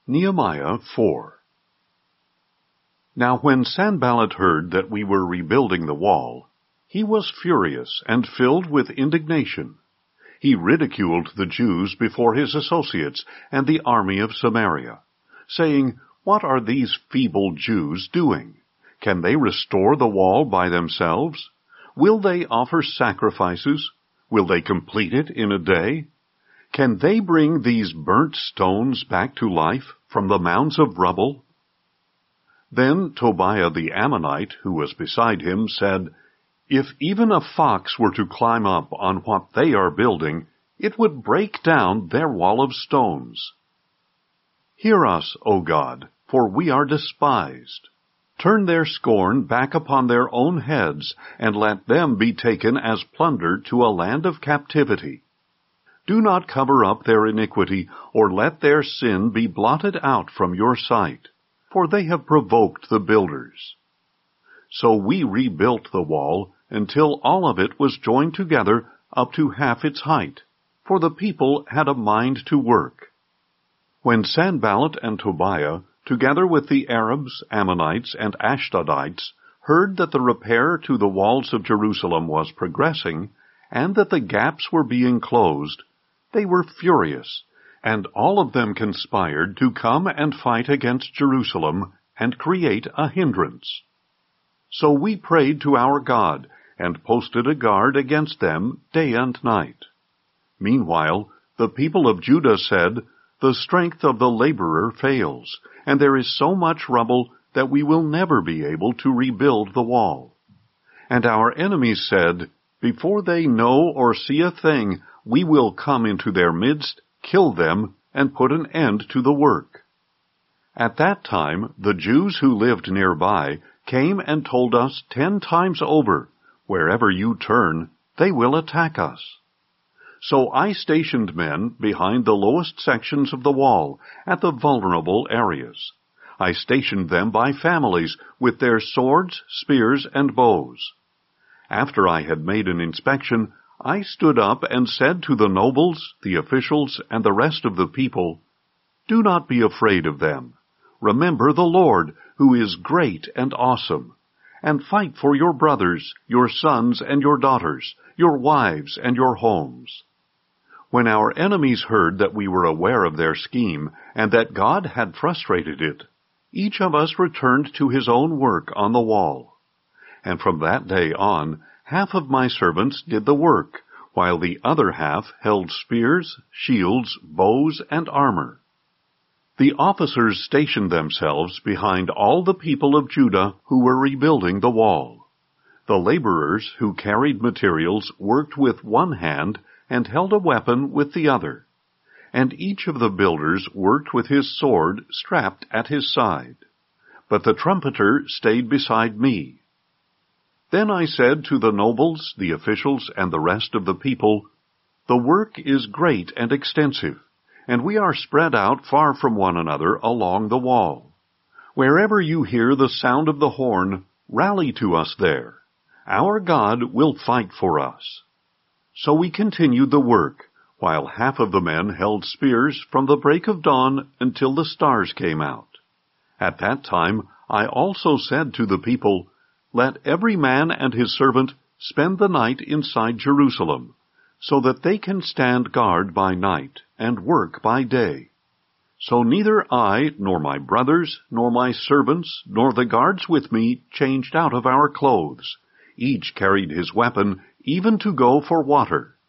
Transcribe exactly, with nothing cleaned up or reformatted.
Nehemiah four. Now when Sanballat heard that we were rebuilding the wall, he was furious and filled with indignation. He ridiculed the Jews before his associates and the army of Samaria, saying, "What are these feeble Jews doing? Can they restore the wall by themselves? Will they offer sacrifices? Will they complete it in a day? Can they bring these burnt stones back to life from the mounds of rubble?" Then Tobiah the Ammonite, who was beside him, said, "If even a fox were to climb up on what they are building, it would break down their wall of stones. Hear us, O God, for we are despised. Turn their scorn back upon their own heads, and let them be taken as plunder to a land of captivity. Do not cover up their iniquity, or let their sin be blotted out from your sight, for they have provoked the builders." So we rebuilt the wall until all of it was joined together up to half its height, for the people had a mind to work. When Sanballat and Tobiah, together with the Arabs, Ammonites, and Ashdodites, heard that the repair to the walls of Jerusalem was progressing, and that the gaps were being closed, they were furious, and all of them conspired to come and fight against Jerusalem and create a hindrance. So we prayed to our God, and posted a guard against them day and night. Meanwhile, the people of Judah said, "The strength of the laborer fails, and there is so much rubble that we will never be able to rebuild the wall." And our enemies said, "Before they know or see a thing, we will come into their midst, kill them, and put an end to the work." At that time, the Jews who lived nearby came and told us ten times over, "Wherever you turn, they will attack us." So I stationed men behind the lowest sections of the wall, at the vulnerable areas. I stationed them by families, with their swords, spears, and bows. After I had made an inspection, I stood up and said to the nobles, the officials, and the rest of the people, "Do not be afraid of them. Remember the Lord, who is great and awesome, and fight for your brothers, your sons and your daughters, your wives and your homes." When our enemies heard that we were aware of their scheme, and that God had frustrated it, each of us returned to his own work on the wall. And from that day on, half of my servants did the work, while the other half held spears, shields, bows, and armor. The officers stationed themselves behind all the people of Judah who were rebuilding the wall. The laborers who carried materials worked with one hand and held a weapon with the other, and each of the builders worked with his sword strapped at his side. But the trumpeter stayed beside me. Then I said to the nobles, the officials, and the rest of the people, "The work is great and extensive, and we are spread out far from one another along the wall. Wherever you hear the sound of the horn, rally to us there. Our God will fight for us." So we continued the work, while half of the men held spears from the break of dawn until the stars came out. At that time I also said to the people, "Let every man and his servant spend the night inside Jerusalem, so that they can stand guard by night and work by day." So neither I, nor my brothers, nor my servants, nor the guards with me changed out of our clothes. Each carried his weapon, even to go for water.